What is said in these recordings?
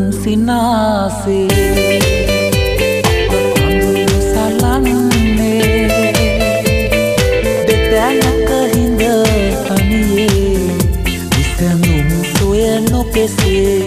සිනාසේ අඳුරු සලන්නේ දෙතැනක හිඳ තනියේ විසඳුම් සොයන කෙසේ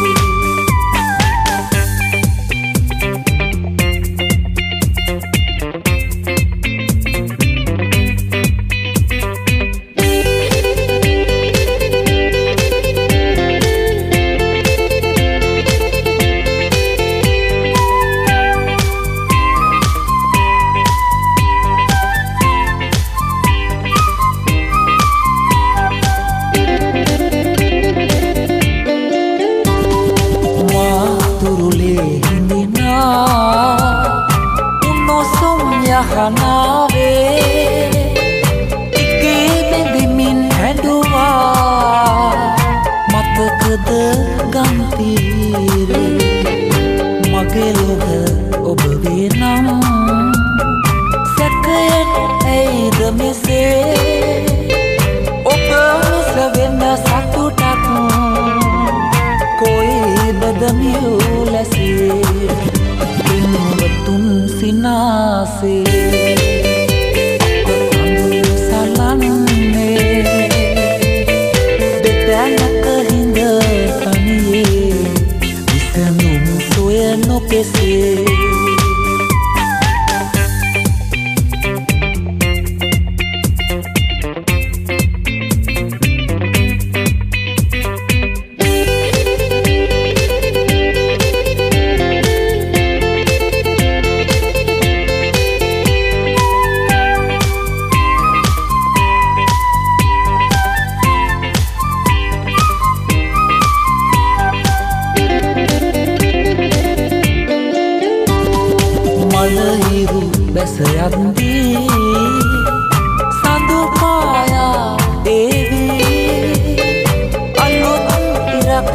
යහනාවේ එකේ බැඳෙමින් හැඬුවා මතකද ගම්තීරේ මගේ ලොව ඔබ වේ නම් සැකයෙන් ඇයිද මෙසේ ඔබ මිස වෙන සතුටක් කොයිබද මියූ ලැසේ සිනාසේ අඳුරු සලන්නේ දෙතැනක හිඳ තනියේ විසඳුම් සොයන කෙසේ මලහිරු බැස යද්දී සඳු පායා ඒවී අලුත් ඉරක්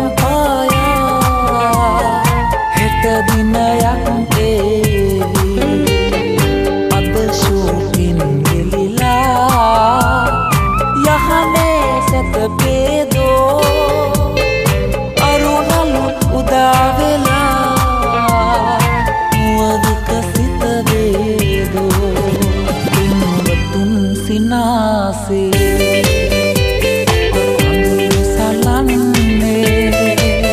පායා හෙට දිනයක් ඒවී අද ශෝකින් ගෙලිලා යහනේ සැතපේදෝ අරුණලු උදා වෙලා සිනාසේ අඳුරු සලන්නේ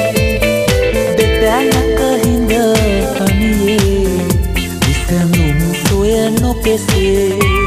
දෙතැනක හිඳ තනියේ විසඳුම් සොයන කෙසේ